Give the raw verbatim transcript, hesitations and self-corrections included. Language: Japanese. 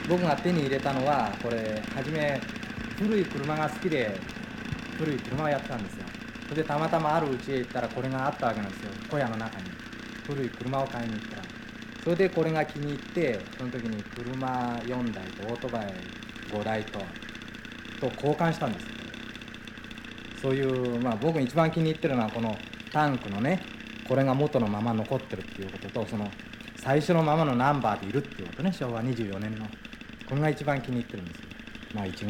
僕が手に入れたのはこれ初め古い車が好きで古い車をやってたんですよ。それでたまたまある家へ行ったらこれがあったわけなんですよ。小屋の中に古い車を買いに行ったら、それでこれが気に入って、その時に車よんだいとオートバイごだいとと交換したんですよ。そういう、まあ僕が一番気に入ってるのはこのタンクのね、これが元のまま残ってるっていうことと、その最初のままのナンバーでいるっていうことね、しょうわにじゅうよねんの。これが一番気に入ってるんですよ。まあいち